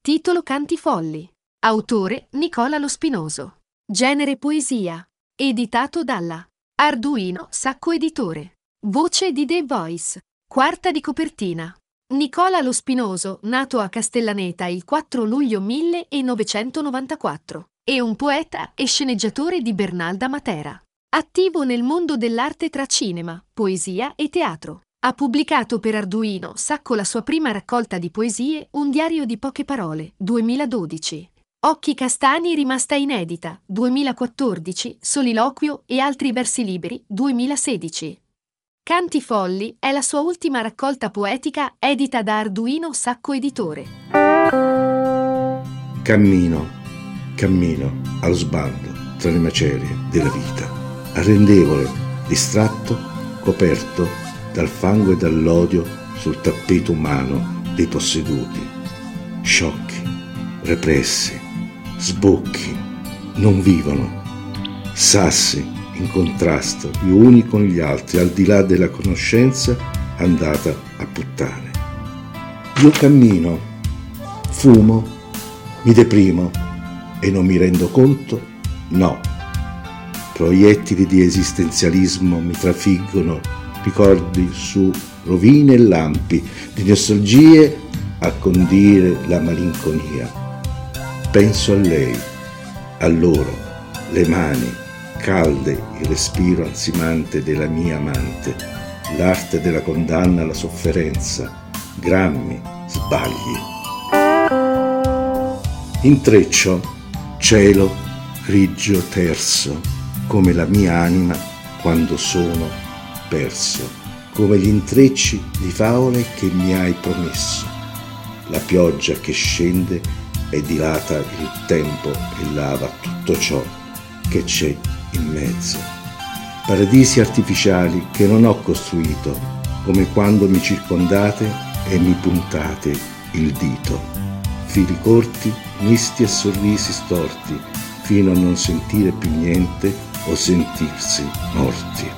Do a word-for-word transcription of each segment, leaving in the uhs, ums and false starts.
Titolo Canti folli. Autore Nicola Lo Spinoso. Genere poesia. Editato dalla Arduino Sacco Editore. Voce di The Voice. Quarta di copertina. Nicola Lo Spinoso, nato a Castellaneta il quattro luglio millenovecentonovantaquattro, è un poeta e sceneggiatore di Bernalda Matera. Attivo nel mondo dell'arte tra cinema, poesia e teatro. Ha pubblicato per Arduino Sacco la sua prima raccolta di poesie, Un diario di poche parole, duemiladodici. Occhi castani rimasta inedita, duemilaquattordici, Soliloquio e altri versi liberi, duemilasedici. Canti folli è la sua ultima raccolta poetica edita da Arduino Sacco Editore. Cammino, cammino allo sbando tra le macerie della vita, arrendevole, distratto, coperto dal fango e dall'odio sul tappeto umano dei posseduti, sciocchi, repressi, sbocchi, non vivono, sassi in contrasto gli uni con gli altri, al di là della conoscenza andata a puttane. Io cammino, fumo, mi deprimo e non mi rendo conto, no. Proiettili di esistenzialismo mi trafiggono, ricordi su rovine e lampi, di nostalgie a condire la malinconia. Penso a lei, a loro, le mani, calde il respiro ansimante della mia amante, l'arte della condanna alla sofferenza, grammi, sbagli. Intreccio, cielo, grigio terso, come la mia anima quando sono perso, come gli intrecci di favole che mi hai promesso, la pioggia che scende e dilata il tempo e lava tutto ciò che c'è in mezzo. Paradisi artificiali che non ho costruito, come quando mi circondate e mi puntate il dito. Fili corti, misti e sorrisi storti, fino a non sentire più niente o sentirsi morti.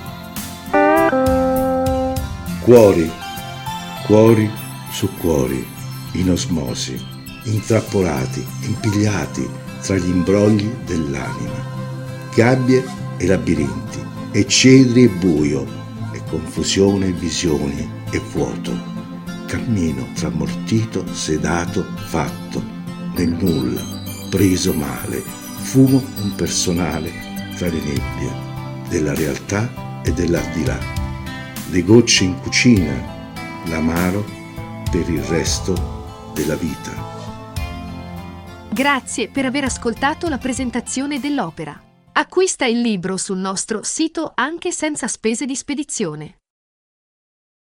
Cuori, cuori su cuori, in osmosi, intrappolati, impigliati tra gli imbrogli dell'anima, gabbie e labirinti, e cedri e buio, e confusione e visioni e vuoto. Cammino tramortito, sedato, fatto, nel nulla, preso male, fumo un personale tra le nebbie della realtà e dell'aldilà. Le gocce in cucina, l'amaro per il resto della vita. Grazie per aver ascoltato la presentazione dell'opera. Acquista il libro sul nostro sito anche senza spese di spedizione.